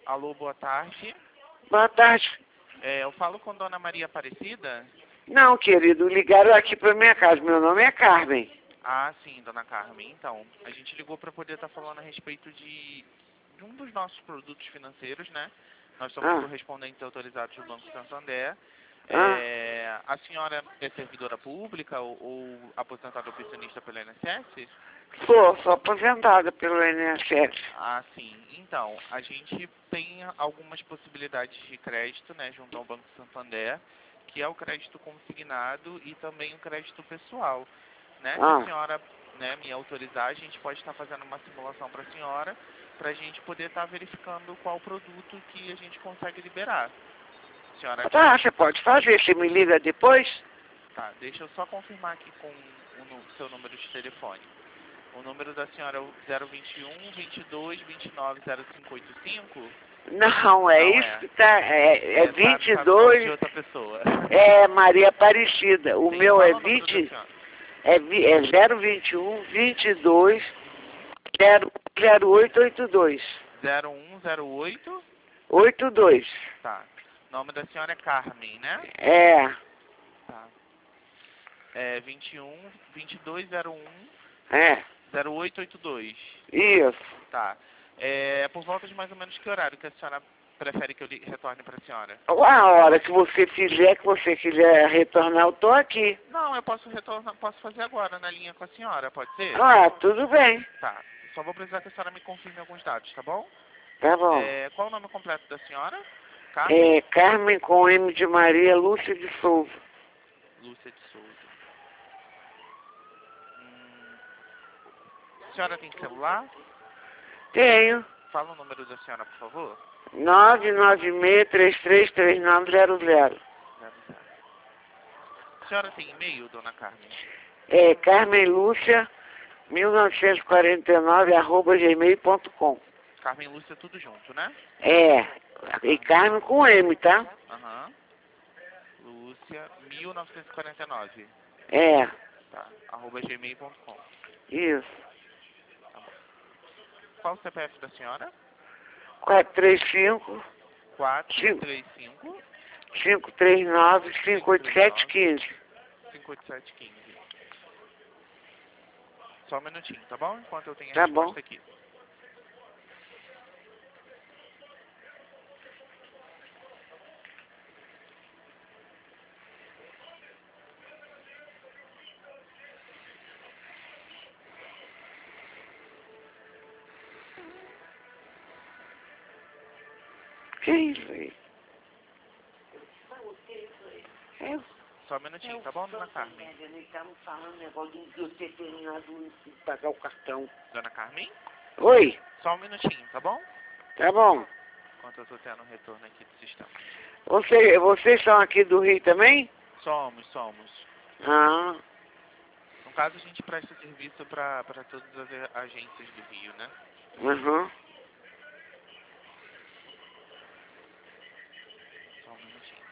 Alô, boa tarde. Boa tarde. Eu falo com Dona Maria Aparecida? Não, querido, ligaram aqui para minha casa. Meu nome é Carmen. Ah, sim, Dona Carmen. Então, a gente ligou para poder estar falando a respeito de um dos nossos produtos financeiros, né? Nós somos correspondentes autorizados do Banco Santander. A senhora é servidora pública ou aposentada ou pensionista pelo INSS? Sou aposentada pelo INSS. Ah, sim. Então, a gente tem algumas possibilidades de crédito, né, junto ao Banco Santander, que é o crédito consignado e também o crédito pessoal, né? Se a senhora, né, me autorizar, a gente pode estar fazendo uma simulação para a senhora, para a gente poder estar verificando qual produto que a gente consegue liberar. A senhora... Tá, você pode fazer. Você me liga depois? Tá, deixa eu só confirmar aqui com o seu número de telefone. O número da senhora é o 021 22 29 0585? Não, é Não isso é. que tá. É Sabe o nome de 22. outra pessoa. É Maria Aparecida. O Sim, meu fala é o número da 20. senhora. É 021 22 0882. 0108? 82. Tá. O nome da senhora é Carmen, né? É. Tá. É 21 2201 É. 0882. Isso. Tá. É por volta de mais ou menos que horário que a senhora prefere que eu retorne para a senhora? A hora que você fizer, que você quiser retornar, eu tô aqui. Não, eu posso retornar, posso fazer agora na linha com a senhora, pode ser? Tudo bem. Tá. Só vou precisar que a senhora me confirme alguns dados, tá bom? Tá bom. Qual o nome completo da senhora? Carmen? É Carmen com M de Maria, Lúcia de Souza. Lúcia de Souza. A senhora tem celular? Tenho. Fala o número da senhora, por favor. 996333900. A senhora tem e-mail, dona Carmen? É Carmen Lúcia 1949 @gmail.com. Carmen Lúcia, tudo junto, né? É. E Carmen com M, tá? Aham. Lúcia 1949. É. Tá. @gmail.com. Isso. Tá bom. Qual o CPF da senhora? 435 435 539 58715. 58715. Só um minutinho, tá bom? Enquanto eu tenho a Tá bom. resposta aqui. Que isso aí? Só um minutinho, tá bom, dona Carmen? Estamos falando negócio de você terminado de pagar o cartão. Dona Carmen? Oi? Só um minutinho, tá bom? Tá bom. Enquanto eu tô tendo um retorno aqui do sistema. Vocês são aqui do Rio também? Somos. Ah, No caso, a gente presta serviço para todas as agências do Rio, né? uhum. Só um minutinho.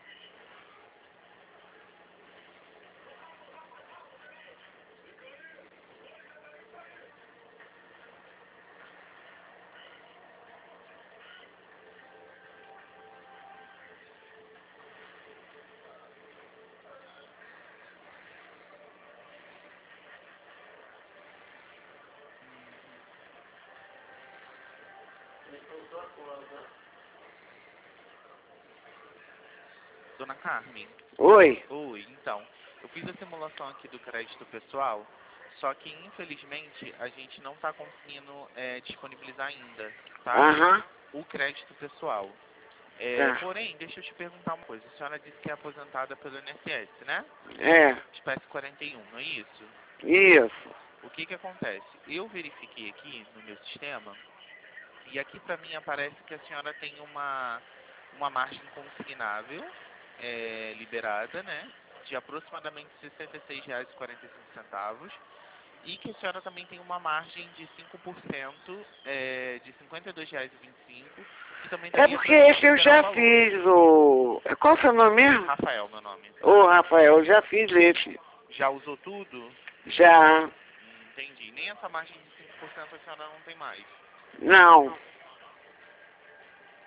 Dona Carmen? Oi? Oi, então. Eu fiz a simulação aqui do crédito pessoal, só que infelizmente a gente não está conseguindo disponibilizar ainda, tá? Aham. O crédito pessoal. Tá. Porém, deixa eu te perguntar uma coisa. A senhora disse que é aposentada pelo INSS, né? É. Espécie 41, não é isso? Isso. O que que acontece? Eu verifiquei aqui no meu sistema e aqui para mim aparece que a senhora tem uma margem consignável liberada, né? De aproximadamente R$ 66,45 e que a senhora também tem uma margem de 5% de R$ 52,25 e também É daria porque para a gente esse eu liberar o já valor. fiz o... Qual é o seu nome mesmo? Rafael, meu nome. Ô, Rafael, eu já fiz esse. Já usou tudo? Já. Entendi. Nem essa margem de 5% a senhora não tem mais. Não.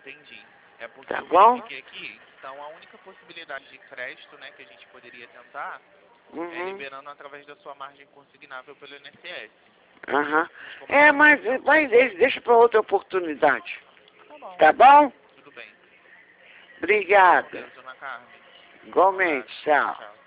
Entendi. É porque Tá eu bom? verifiquei aqui, então a única possibilidade de crédito, né, que a gente poderia tentar é Uhum. liberando através da sua margem consignável pelo INSS. Aham. Mas como É, não mas vai, deixa para outra oportunidade. tá bom, Tá bom? tudo bem. Fica com Obrigada. Deus, dona Carmen. Um Igualmente. abraço. Tchau. Tchau.